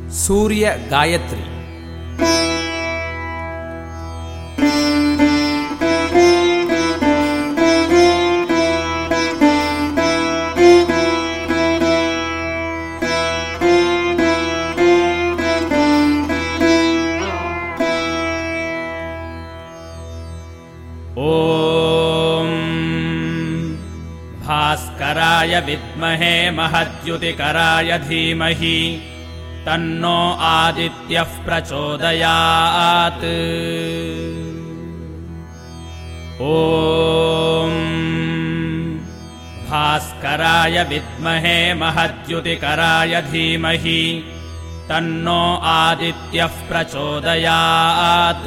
सूर्य गायत्री। ॐ भास्कराय विद्महे महद्युतिकराय धीमहि तन्नो आदित्यः प्रचोदयात्। ॐ भास्कराय विद्महे महद्युतिकराय धीमहि तन्नो आदित्यः प्रचोदयात्।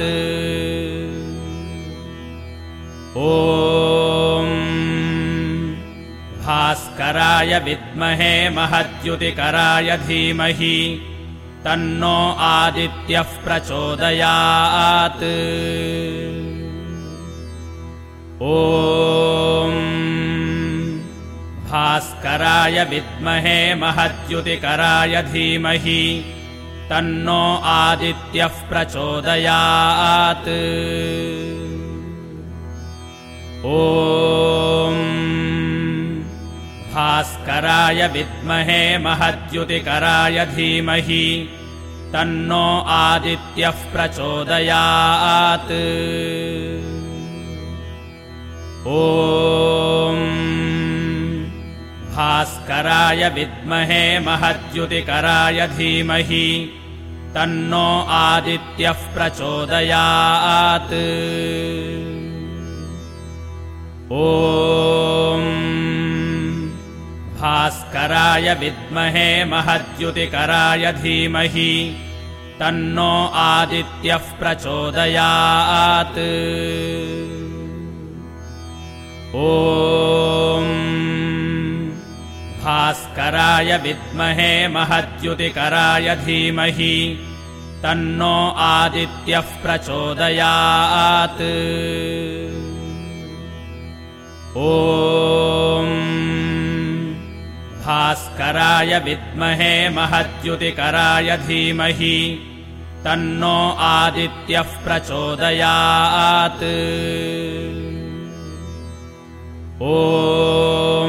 ॐ भास्कराय विद्महे महद्युतिकराय धीमहि तन्नो आदित्यः प्रचोदयात्। ॐ भास्कराय विद्महे महद्युतिकराय धीमहि तन्नो आदित्यः प्रचोदयात्। ॐ भास्कराय विद्महे महद्युतिकराय धीमहि तन्नो आदित्यः प्रचोदयात्। ॐ भास्कराय विद्महे महद्युतिकराय धीमहि तन्नो आदित्यः प्रचोदयात्। ॐ भास्कराय विद्महे महद्युतिकराय धीमहि तन्नो आदित्यः प्रचोदयात्। ॐ भास्कराय विद्महे महद्युतिकराय धीमहि तन्नो आदित्यः प्रचोदयात्। ॐ भास्कराय विद्महे महद्युतिकराय धीमहि तन्नो आदित्यः प्रचोदयात्। ॐ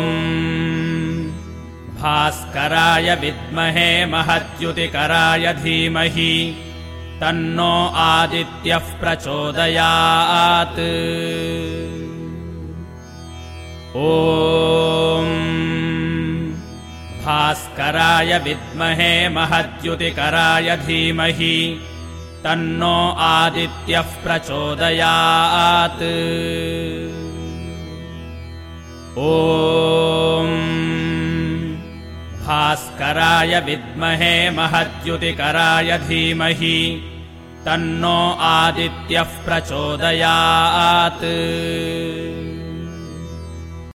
भास्कराय विद्महे महद्युतिकराय धीमहि तन्नो आदित्यः प्रचोदयात्। ॐ भास्कराय विद्महे महद्युतिकराय धीमहि तन्नो आदित्यः प्रचोदयात्। ॐ भास्कराय विद्महे महद्युतिकराय धीमहि तन्नो आदित्यः प्रचोदयात्।